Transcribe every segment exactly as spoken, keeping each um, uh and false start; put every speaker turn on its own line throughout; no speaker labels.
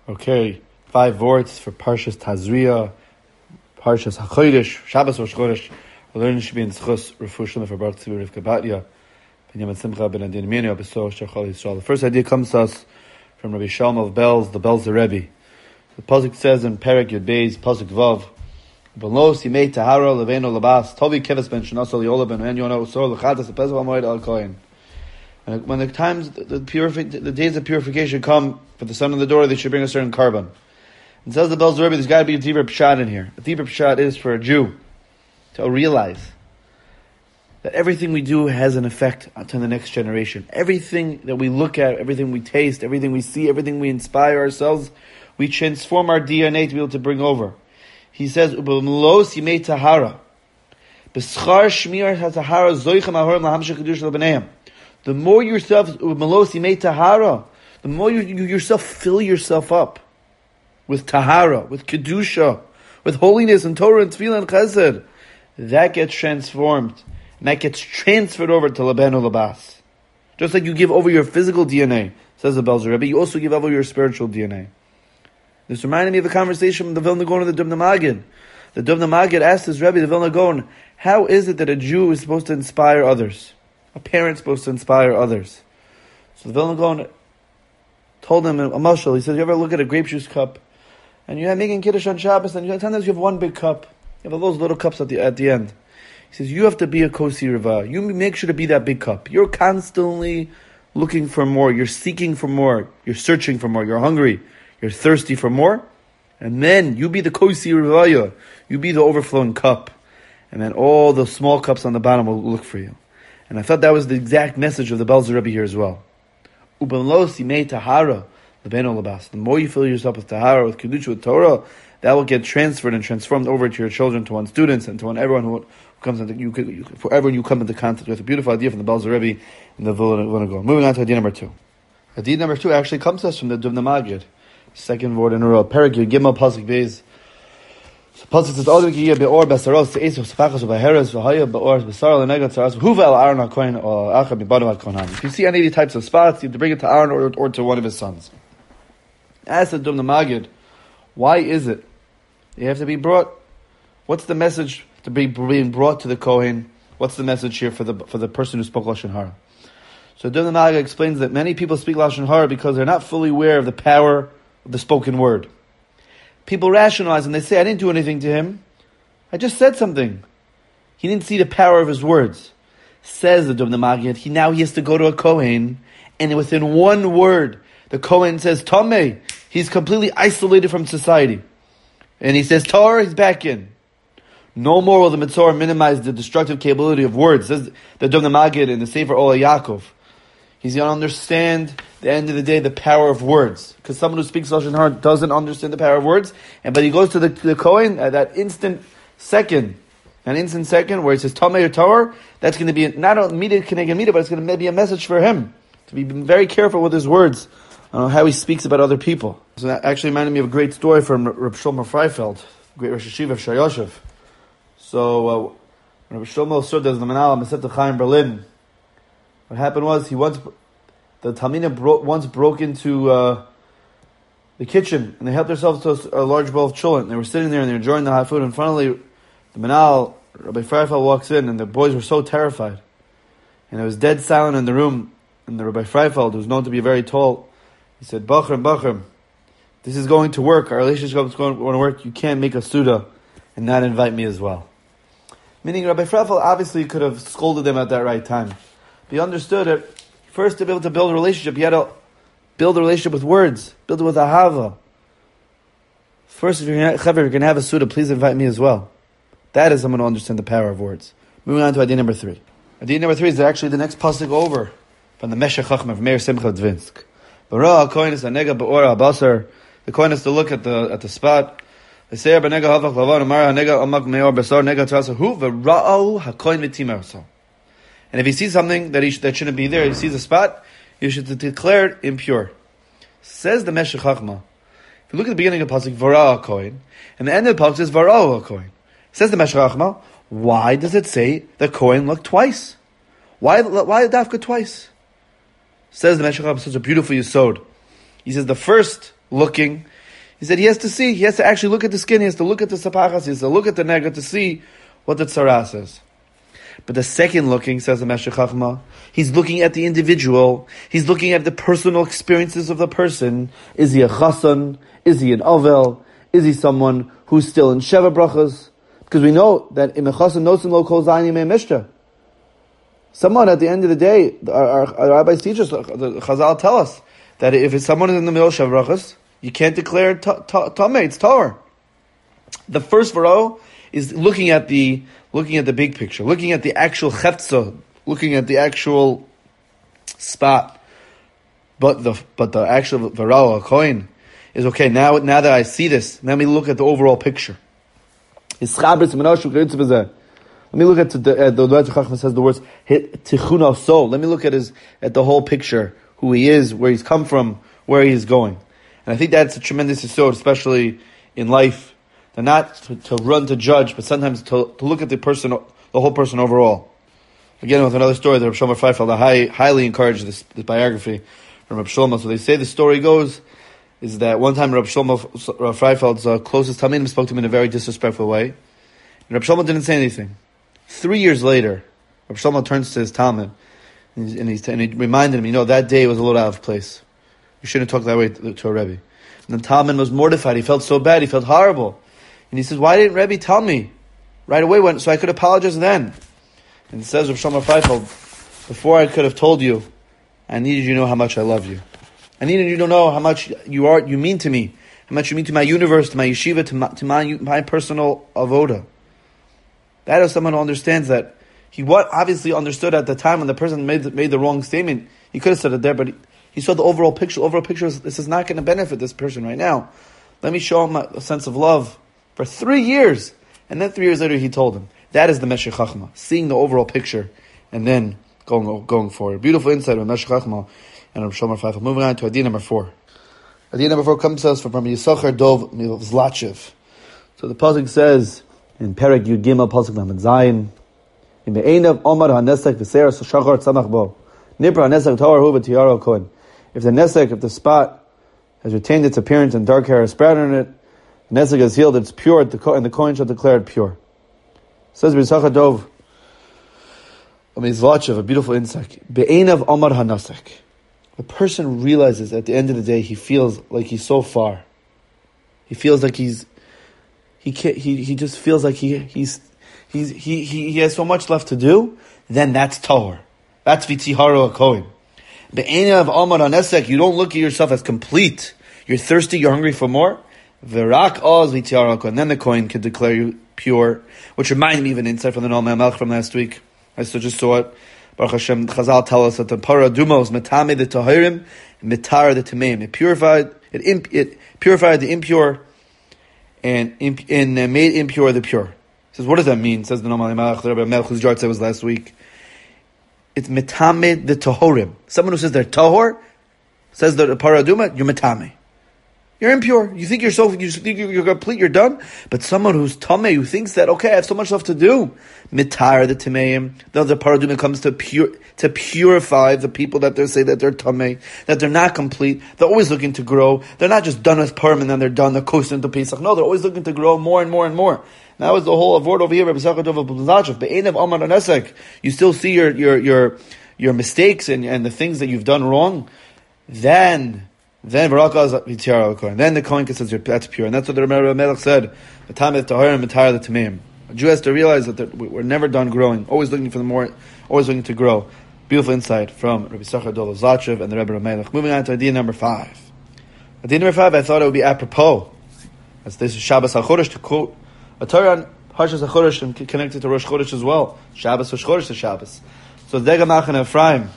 Okay, five words for Parshas Tazria, Parshas HaChodesh, Shabbos Rosh Chodesh. We're learning should be in Schus, Refuah Shlema for Baruch Tzvi Rivka Batya, Ben Yamin Simcha Ben Adin Mini, Abiso Shechal Yisrael. The first idea comes to us from Rabbi Shalom of Belz, the Belz the Rebbe. The Pasuk says in Perek Yud Beis, Pasuk Vav, Belos Yimei Tahara Leveno Labas, Tovi Keves Ben Shanasol Yola Ben Ben Yona Usor Lechatas Epez Vamoid Al Kohen. And when the times, the, purifi- the days of purification come for the son of the daughter, they should bring a certain carbon. And says the Belz Rebbe, there's got to be a deeper pshat in here. A deeper pshat is for a Jew to realize that everything we do has an effect on the next generation. Everything that we look at, everything we taste, everything we see, everything we inspire ourselves, we transform our D N A to be able to bring over. He says, "Ubelos yimei tahara, b'schar shmir hatahara zoichem ahorim lahamshich kedush lebeneim." The more yourself, ubelos yimei tahara, the more you, you yourself fill yourself up with tahara, with kedusha, with holiness and Torah and tefillah and chesed, that gets transformed and that gets transferred over to Labenu Labas. Just like you give over your physical D N A, says the Belz Rebbe, you also give over your spiritual D N A. This reminded me of the conversation with the Vilna Gaon and the Dubna Magid. The Dubna Magid asked his Rebbe, the Vilna Gaon, how is it that a Jew is supposed to inspire others? A parent's supposed to inspire others. So the Vilna Gaon told him a mashal. He said, you ever look at a grape juice cup and you're making Kiddush on Shabbos and you, sometimes you have one big cup. You have those little cups at the at the end. He says, you have to be a kosi rava. You make sure to be that big cup. You're constantly looking for more. You're seeking for more. You're searching for more. You're hungry. You're thirsty for more. And then you be the kosi ravaya. You be the overflowing cup. And then all the small cups on the bottom will look for you. And I thought that was the exact message of the Belz Rebbe here as well. Ubenlos yimei tahara lebeno labas. The more you fill yourself with tahara, with kedusha, with Torah, that will get transferred and transformed over to your children, to one's students, and to one, everyone who comes into you, you, for everyone you come into contact with. A beautiful idea from the Belz Rebbe and the Vilna Gaon. Moving on to idea number two. Idea number two actually comes to us from the Dubna Magid. Second word in a row. Perek Yud Gimel Pasuk Beis. So Pasuk says, "Odem ki yeh beor basaros se'esos sefachos u'baheres v'haya beor basar lenegat tzaras huva el Aaron HaKohen or Acha mibanu HaKohanim." If you see any of these types of spots, you have to bring it to Aaron or, or to one of his sons. Ask the Dubna Magid, why is it you have to be brought? What's the message to be being brought to the Kohen? What's the message here for the for the person who spoke Lashon Hara? So Dubna Magid explains that many people speak Lashon Hara because they're not fully aware of the power of the spoken word. People rationalize and they say, I didn't do anything to him. I just said something. He didn't see the power of his words. Says the Dubna Magid, he now he has to go to a Kohen, and within one word, the Kohen says, Tameh, he's completely isolated from society. And he says, Torah, he's back in. No more will the Mitzvah minimize the destructive capability of words. Says the Dubna Magid in the Sefer Ola Yaakov. He's going to understand, at the end of the day, the power of words. Because someone who speaks Lashon Hara doesn't understand the power of words. And but he goes to the, to the Kohen at that instant second, an instant second where he says, Tameh or Torah, that's going to be not only immediate connected media, but it's going to be a message for him. To be very careful with his words, on how he speaks about other people. So that actually reminded me of a great story from Reb Shlomo Freifeld, great Rosh Hashiva of Shayoshev. So, uh, Reb Shlomo served as the Menal Masechet Chaim in Berlin. What happened was, he once, the Talmidim bro- once broke into uh, the kitchen, and they helped themselves to a, a large bowl of cholent. They were sitting there, and they were enjoying the hot food, and finally, the Menal, Rabbi Freifeld, walks in, and the boys were so terrified. And it was dead silent in the room, and the Rabbi Freifeld, who was known to be very tall, he said, Bachram, Bachram, this is going to work. Our relationship is going to work. You can't make a Suda and not invite me as well. Meaning, Rabbi Freifeld obviously could have scolded them at that right time. But he understood it. First, to be able to build a relationship, you had to build a relationship with words. Build it with ahava. First, if you're going to have a Suda, please invite me as well. That is someone to understand the power of words. Moving on to idea number three. Idea number three is actually the next pasuk over from the Meshech Chachma of Meir Simcha Dvinsk. The Kohen is to look at the at the spot. And if he sees something that he sh- that shouldn't be there, he sees a spot, you should declare it impure. Says the Meshech Chachma. If you look at the beginning of the pasuk, Vara Kohen, and the end of the pasuk is Vara Kohen. Says the Meshech Chachma, why does it say the Kohen looked twice? Why why dafka twice? Says the Meshech Chachma, such a beautiful yisod. He says the first looking He said he has to see, he has to actually look at the skin, he has to look at the sapachas, he has to look at the nega to see what the tzara says. But the second looking, says the Meshech Chachma, he's looking at the individual, he's looking at the personal experiences of the person. Is he a chassan? Is he an avel? Is he someone who's still in Sheva Brachas? Because we know that in a chassan nosim lo kol zayni me mishta. Someone at the end of the day, our, our, our rabbis teach us, the Chazal tell us, that if it's someone in the middle of Sheva Brachas, you can't declare tamei, it's Torah. The first varo is looking at the looking at the big picture, looking at the actual cheftza, looking at the actual spot. But the but the actual varo, a coin, is okay. Now now that I see this, let me look at the overall picture. Let me look at the uh, the Rebbe Chachma says the words tichuna soul. Let me look at his at the whole picture, who he is, where he's come from, where he is going. And I think that's a tremendous yesod, especially in life. And not to, to run to judge, but sometimes to, to look at the person, the whole person overall. Again, with another story that Reb Shlomo Freifeld, I high, highly encourage this, this biography from Reb Shlomo. So they say the story goes, is that one time Reb Shlomo Freifeld's uh, closest Talmidim spoke to him in a very disrespectful way. And Reb Shlomo didn't say anything. Three years later, Reb Shlomo turns to his Talmud, and, he's, and, he's, and he reminded him, you know, that day was a little out of place. You shouldn't talk that way to, to a Rebbe. And the Talmud was mortified. He felt so bad. He felt horrible. And he says, why didn't Rebbe tell me right away when, so I could apologize then? And it says, Reb Shlomo Freifeld, before I could have told you, I needed you to know how much I love you. I needed you to know how much you are, you mean to me, how much you mean to my universe, to my yeshiva, to my, to my, my personal avoda. That is someone who understands that. He what obviously understood at the time when the person made the, made the wrong statement. He could have said it there, but he, he saw the overall picture. Overall picture is, this is not going to benefit this person right now. Let me show him a, a sense of love for three years. And then three years later he told him. That is the Meshech Chachma, seeing the overall picture and then going going forward. Beautiful insight of Meshech Chachma and Reb Shlomo Freifeld. Moving on to Adiyah number four. Adiyah number four comes to us from Yisachar Dov Zlachev. So the pasuk says in Perek Yud Gimel pasuk Lamed Zayin, in Be'einav Omar HaNesek V'Seir Shachar Tzamach Bo Nibra HaNesek Toar Hu V'Tiyaro Kohen. If the nesek, if the spot has retained its appearance and dark hair is spread on it, the nesek is healed, it's pure, and the kohen shall declare it pure. Says B'Yisachar Dov Mizlachev, a beautiful insight. Be'einav Omar HaNesek. The person realizes at the end of the day, he feels like he's so far. He feels like he's, he can't, he, he just feels like he, he's, he's, he, he, he has so much left to do. Then that's Tahor. That's V'Tiharo HaKohen. Be'einav Omar HaNesek, you don't look at yourself as complete. You're thirsty, you're hungry for more. V'rak oz V'Tiharo HaKohen. Then the Kohen can declare you pure. Which reminded me of an insight from the Noam HaMelech from last week. I just saw it. Baruch Hashem, Chazal tell us that the para duma is metame the tahirim, mitar the tameim. It purified, it imp, it purified the impure, and imp, and uh, made impure the pure. He says, what does that mean? Says the Noam HaMelech, the Rebbe Melch, whose jar said was last week. It's metame the tahorim. Someone who says they're tahor says that the para duma, you're metame. You're impure. You think you're so, you think you're complete, you're done. But someone who's tamei, who thinks that, okay, I have so much left to do. Mitar, the tameim, the, the paraduma comes to pure, to purify the people that they say that they're tamei, that they're not complete. They're always looking to grow. They're not just done with Purim and then they're done, they're coasting to Pesach. No, they're always looking to grow more and more and more. That was the whole word over here, Rabbi Yisachar Dov B'Zachev, Be'einav Omar HaNesek. You still see your, your, your, your mistakes and, and the things that you've done wrong. Then, Then Then the Kohen says that's pure, and that's what the Rebbe Melech said. The Tamid Taharim and Tahar the Tamim. A Jew has to realize that we're never done growing, always looking for the more, always looking to grow. Beautiful insight from Rabbi Yisachar Dov Zachev and the Rebbe Melech. Moving on to idea number five. Idea number five, I thought it would be apropos, as this is Shabbos HaChodesh, to quote a Torah on Parshas HaChodesh and connected to Rosh Chodesh as well. Shabbos Rosh Chodesh to Shabbos. So Dega Machan Ephraim,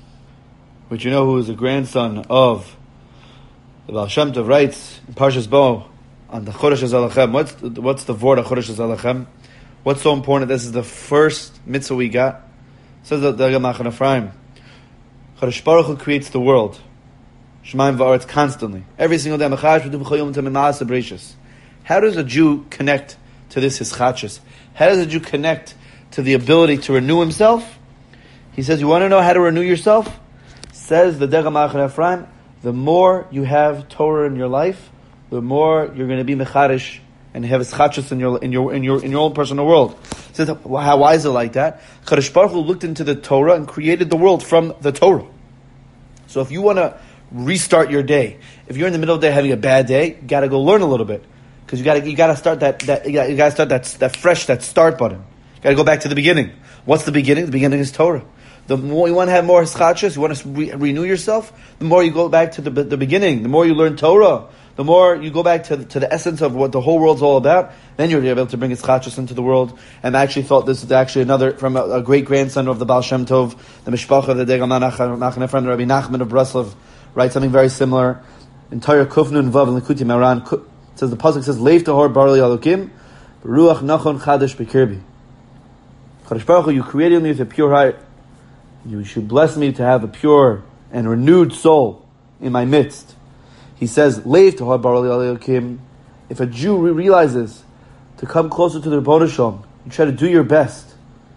which you know who is the grandson of the Baal Shem Tov, writes in Parshas Bo on the Chodesh HaZalachem. What's the, what's the word of Chodesh HaZalachem? What's so important? This is the first mitzvah we got. It says that the Machan Ephraim, Chodesh Baruch Hu creates the world, Shemaim Va'aretz, constantly, every single day. How does a Jew connect to this hischachus? How does a Jew connect to the ability to renew himself? He says, you want to know how to renew yourself? Says the Dega Machan Ephraim, the more you have Torah in your life, the more you're going to be mecharish and have eschachus in your in your in your in your own personal world. He says, how, why is it like that? Kadosh Baruch Hu looked into the Torah and created the world from the Torah. So if you want to restart your day, if you're in the middle of the day having a bad day, you got to go learn a little bit, because you got to you got to start that that you got to start that that fresh that start button. You got to go back to the beginning. What's the beginning? The beginning is Torah. The more you want to have more eschachus, you want to re- renew yourself, the more you go back to the the beginning. The more you learn Torah, the more you go back to the, to the essence of what the whole world's all about, then you're able to bring eschachus into the world. And I actually thought this is actually another, from a, a great-grandson of the Baal Shem Tov, the Mishpacha of the Degel Nachman Ephraim, Rabbi Nachman of Breslov, writes something very similar. In Torah Kufnun Vav and Likuti Maran, it says, the pasuk says, Leif Tahor Barli Alukim, Ruach Nachon Chadash Bekirbi. Kadosh Baruch Hu, you created me with a pure heart. You should bless me to have a pure and renewed soul in my midst. He says, Leiv Tahor Barli Alukim. If a Jew re- realizes to come closer to the Rebbeinu Shalom, you try to do your best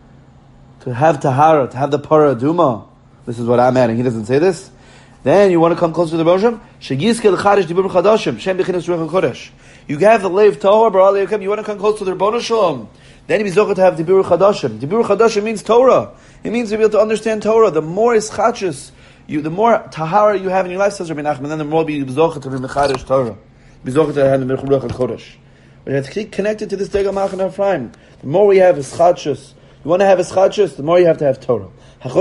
to have Tahara, to have the Para Aduma. This is what I'm adding. He doesn't say this. Then you want to come closer to the Rebbeinu Shalom. Shegizke l'chadish dibur chadashim. Shem b'chinas ruach hakodesh. You have the Leiv Tahor Barli Alukim. You want to come close to the Rebbeinu Shalom. Then you be zochah to have dibur chadashim. Dibur chadashim means Torah. It means to be able to understand Torah. The more ischachus, You, the more tahara you have in your life, says Rabbi Nachman, then the more be b'zochah to be mechadish Torah, b'zochah to have the ruach hakodesh. We have to keep connected to this Degel Machan Ephraim. The more we have eschachus, you want to have eschachus, the more you have to have Torah.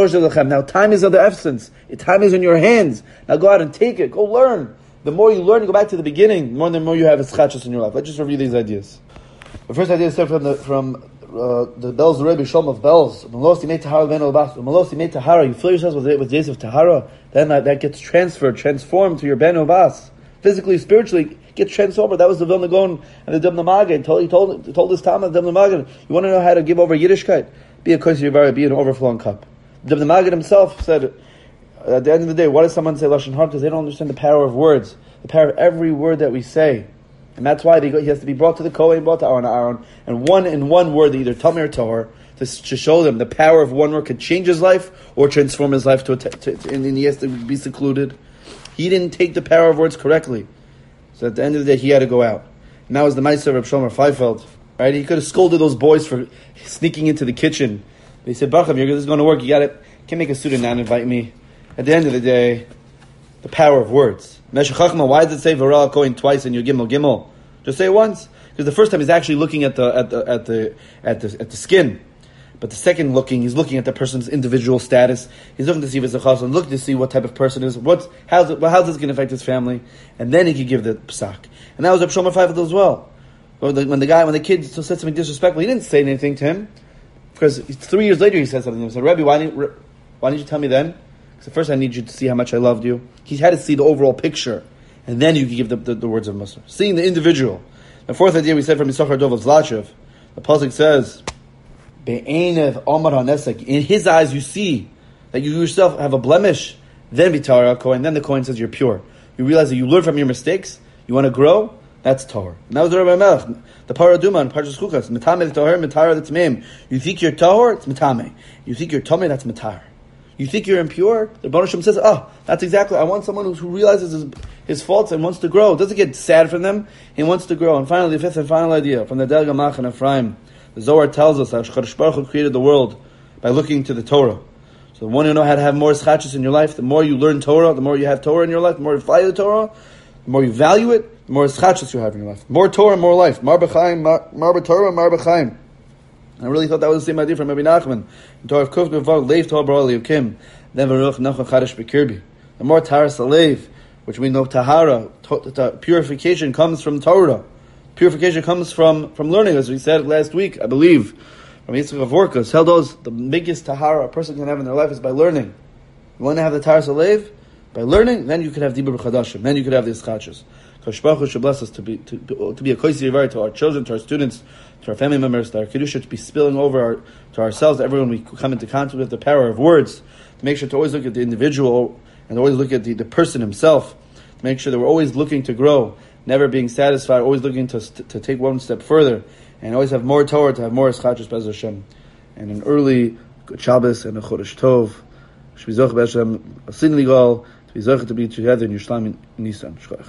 Now time is of the essence. Time is in your hands. Now go out and take it. Go learn. The more you learn, you go back to the beginning. The more, the more you have eschachus in your life. Let's just review these ideas. The first idea is from the from. Uh, the bells, the Rebbe Shalom of bells. Melosi made Tahara ben Olbas. Melosi made Tahara. You fill yourselves with with days of Tahara. Then that, that gets transferred, transformed to your ben Olbas. Physically, spiritually, gets transformed. That was the Vilna Gaon and the Dubna Magen. He told, he told, he told this time of the Dubna Magen, you want to know how to give over Yiddishkeit? Be a Kosi Yivara, be an overflowing cup. The Dubna Magen himself said, at the end of the day, why does someone say Lashon Hara? Because they don't understand the power of words, the power of every word that we say. And that's why they go, he has to be brought to the Kohen, brought to Aaron, Aaron, and one in one word, either Tamir or Tahor, to, to show them the power of one word could change his life or transform his life to, a, to, to and he has to be secluded. He didn't take the power of words correctly, so at the end of the day, he had to go out. And that was the Meister of Shlomo Feifeld, right? He could have scolded those boys for sneaking into the kitchen. They said, "Bacham, this is going to work. You got it. Can't make a student not invite me." At the end of the day, the power of words. Meshech Chachma, why does it say Varah Kohen twice in your Gimel Gimel? Just say it once, because the first time he's actually looking at the at the at the at the at the skin, but the second looking, he's looking at the person's individual status. He's looking to see if it's a chassan, looking to see what type of person it is, what's how's it, how's this going to affect his family, and then he could give the psak. And that was Reb Shlomo Feifeld as well. When the, when the guy, when the kid said something disrespectful, he didn't say anything to him, because three years later he said something to him. He said, "Rebbe, why didn't why didn't you tell me then? Because first I need you to see how much I loved you." He had to see the overall picture, and then you could give the, the, the words of Musar. Seeing the individual. The fourth idea we said from Yisachar Dov of Zlachev, the pasuk says, "Be'enev Omar HaNesek." In his eyes, you see that you yourself have a blemish. Then Vitara Kohen. Then the Kohen says you're pure. You realize that you learn from your mistakes. You want to grow. That's Torah. Now the Rebbe Melech, the Paraduma and Parshas Chukas. Mitame Tahor, Mitara that's Meim. You think you're Tahor, it's Mitame. You think you're Tomei, that's Mitar. You think you're impure? The Baruch Shem says, oh, that's exactly, I want someone who, who realizes his, his faults and wants to grow. Doesn't get sad from them. He wants to grow. And finally, the fifth and final idea from the Degel Machan Ephraim. The Zohar tells us that Kadosh Baruch Hu created the world by looking to the Torah. So the more you know how to have more schachus in your life, the more you learn Torah, the more you have Torah in your life, the more you follow the Torah, the more you value it, the more schachus you have in your life. More Torah, more life. Mar b'chaim, mar b'Torah, mar b'chaim. I really thought that was the same idea from Rabbi Nachman. Torah of Kuf B'Vav, Leiv Torah B'Rali Ukim. Then Baruch Nachon Chadash B'Kirbi. The more Taharas Leiv, which we know Tahara, to, purification comes from Torah. Purification comes from, from learning, as we said last week, I believe. From Yitzchak of Vorkas, held those, the biggest Tahara a person can have in their life is by learning. You want to have the Taharas Leiv? By learning, then you can have Dibur B'Chadashim, then you can have the Ischachos. Kadosh Baruch Hu should bless us to be to, to be a koisi yivar to our children, to our students, to our family members, to our kedusha, to be spilling over our, to ourselves, to everyone we come into contact with, the power of words. To make sure to always look at the individual and always look at the, the person himself. To make sure that we're always looking to grow, never being satisfied, always looking to to take one step further, and always have more Torah, to have more Eschachos Be'ez Hashem, and an early good Shabbos and a Chodesh Tov. Shvizach Be'ez Hashem, a sin ligal, to be to be together in Yerushalayim in Nisan.